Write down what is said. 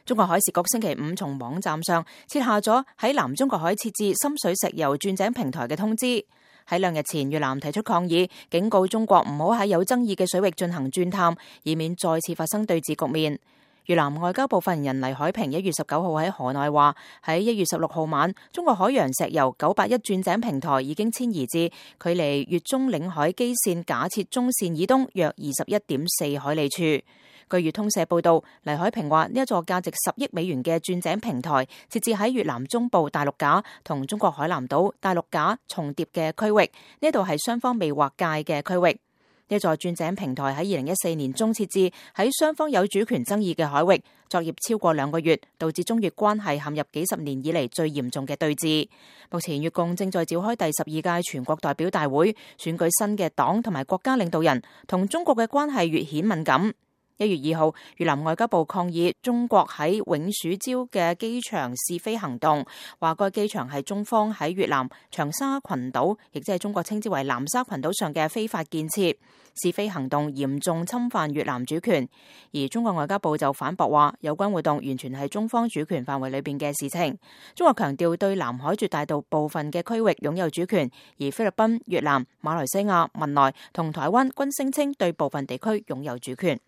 中國海事局星期五從網站上撤下咗喺南中國海設置深水石油鑽井平台嘅通知。喺2日前，越南提出抗議，警告中國唔好喺有爭議嘅水域進行鑽探，以免再次發生對峙局面。越南外交部發言人黎海平1月19號喺河內話，喺1月16號晚，中國海洋石油981鑽井平台已經遷移至距離越中領海基線假設中線以東約21.4海里處。據越通社報道，黎海平話呢一座價值10億美元嘅鑽井平台設置喺越南中部大陸架同中國海南島大陸架重疊嘅區域，呢度係雙方未劃界嘅區域。呢座鑽井平台喺2014年中設置喺雙方有主權爭議嘅海域，作業超過2個月，導致中越關係陷入幾十年以嚟最嚴重嘅對峙。目前越共正在召開第12屆全國代表大會，選舉新嘅黨同埋國家領導人，同中國嘅關係越顯敏感。1月2號，越南外交部抗議中國喺永暑礁嘅機場試飛行動，話該機場係中方喺越南長沙群島，亦即係中國稱之為南沙群島上嘅非法建設。試飛行動嚴重侵犯越南主權，而中國外交部就反駁話，有關活動完全係中方主權範圍裏邊嘅事情。中國強調對南海絕大部分嘅區域擁有主權，而菲律賓、越南、馬來西亞、文萊同台灣均聲稱對部分地區擁有主權。